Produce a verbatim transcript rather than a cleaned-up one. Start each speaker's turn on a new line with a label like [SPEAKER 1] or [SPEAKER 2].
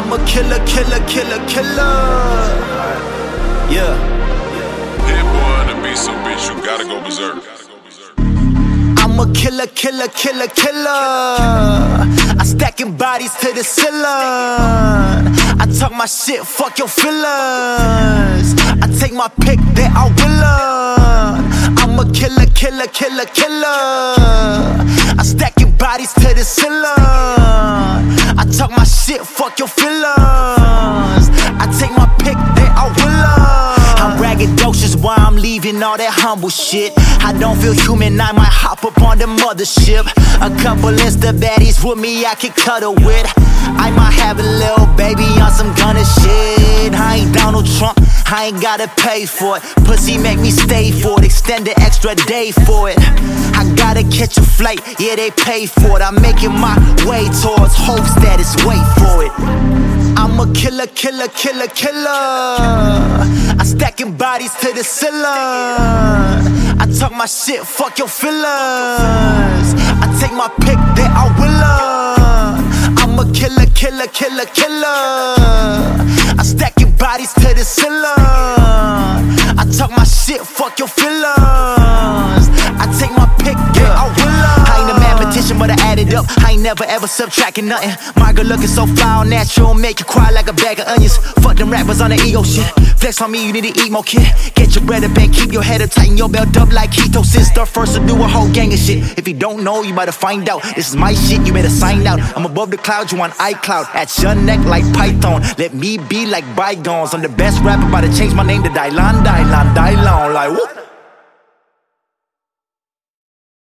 [SPEAKER 1] I'm a killer, killer, killer, killer. Yeah.
[SPEAKER 2] Hit boy on the beat, so bitch, you gotta go berserk.
[SPEAKER 1] I'm a killer, killer, killer, killer. I stacking bodies to the ceiling. I talk my shit, fuck your feelings. I take my pick, they are willing. I'm a killer, killer, killer, killer. I stacking bodies to the ceiling. I talk my shit, fuck your feelings. I take my pick, they are willing. I'm braggadocious while I'm leaving all that humble shit. I don't feel human, I might hop up on the mothership. A couple Insta baddies with me I can cuddle with. I might have a little baby on some gunner shit. I ain't Donald Trump, I ain't gotta pay for it. Pussy make me stay for it, extend an extra day for it. I gotta catch a flight, yeah they pay for it. I'm making my way towards hope status, wait for it. I'm a killer, killer, killer, killer. I stacking bodies to the ceiling. I talk my shit, fuck your feelings. I take my pick, they are willing. I'm a killer, killer, killer, killer. I stacking bodies to the ceiling. I talk my shit, fuck your feelings. I take my pick, they are willing. I ain't a mathematician, but I add it up. I ain't never ever subtracting nothing. My girl looking so foul, natural, make you cry like a bag of onions. Fuck them rappers on the ego shit. Flex on me, you need to eat more, kid. Get your bread up and keep your head up, tighten your belt up like ketosis. Start first to do a whole gang of shit. If you don't know, you better find out. This is my shit, you better sign out. I'm above the clouds, you on iCloud. At your neck like Python. Let me be like bygones. I'm the best rapper, about to change my name to Dylan, Dylan, Dylan. Like, whoop.